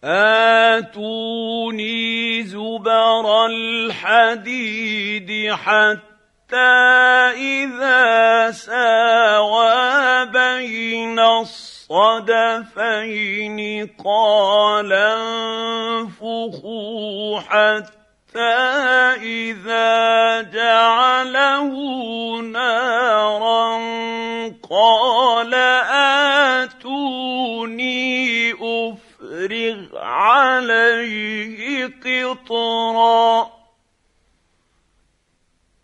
آتوني زبر الحديد حتى إذا ساوى بين الصدفين قال انفخوا حتى إذا جعله نارا